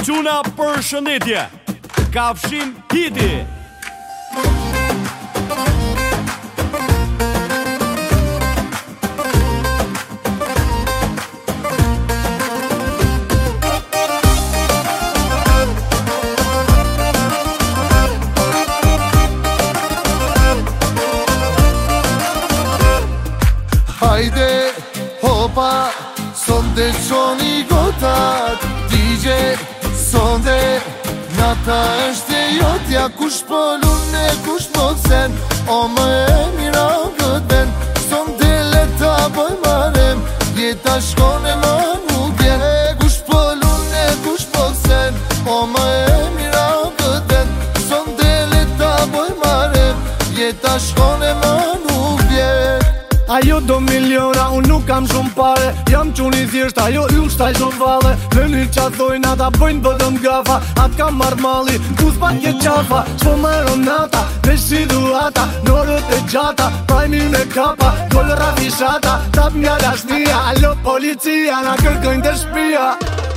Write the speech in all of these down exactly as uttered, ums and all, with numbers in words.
Quna për shëndetje, Kafshim Hiti. Hajde, hopa, sonde qoni gotat D J, sonde, nata është e jotja. Kush po lune, kush po sen, o më e mira këtë vend. Sonde leta boj marem, jeta shkone më nuk vjen. Kush po lune, kush po sen, o më e mira këtë vend. Sonde leta boj marem, jeta shkone më nuk vjen. Ajo do miliona, unë nuk kam shumë pare. Jam quni thjesht, ajo yll shtaj zon vale. Në një qatë thojnë, ata bëjnë bëdëm gafa. Atë kam marrë mali, ku s'pak je qafa. Shpo maron nata, vesh si duata. Norët e gjata, prajmi me kapa. Kollë rafishata, tap nga dashnia. Alo policia, na kërkojnë të shpia.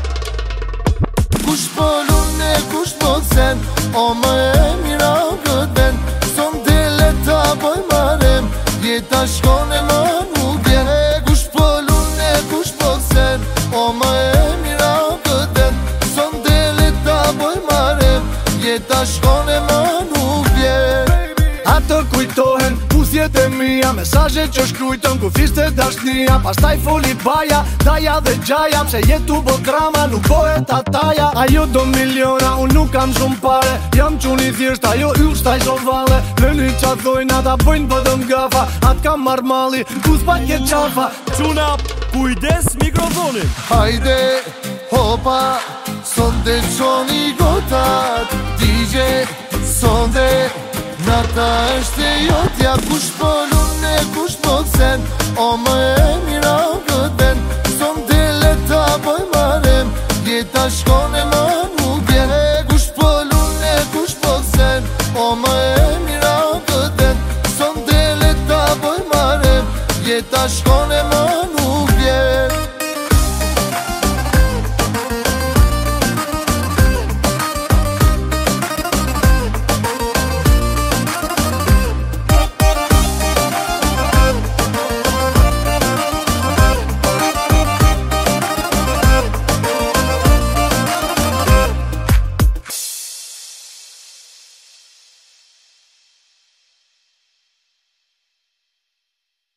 Kush po lune, kush po sen, o më e mira këtë vend. Sonde leta boj marem, jeta shkone më nuk vjen. Kush po lune, kush po sen, o më e mira këtë vend. Sonde leta boj marem, jeta shkone më nuk vjen. Atë kujtohen, pusjet e mija, mesaje që shkrujton ku fishte dashnia. Pastaj foli baja, daja dhe gjaja, pse jetu bo drama, nuk bohet ataja. Ajo do miliona, unë nuk kam shumë pare. Jam quni thjesht, ajo yll shtaj zon vale. Në një qatë thojnë, ata bëjnë bëdëm gafa. Atë kam marrë mali, ku s'pak je qafa. Quna, kujdes mikrofonin. Hajde, hopa, sonde qoni gotat D J, sonde, nata është e jotja. Kush po lune, kush po sen, o më e mira këtë vend. Sonde leta boj marem, jeta shkone më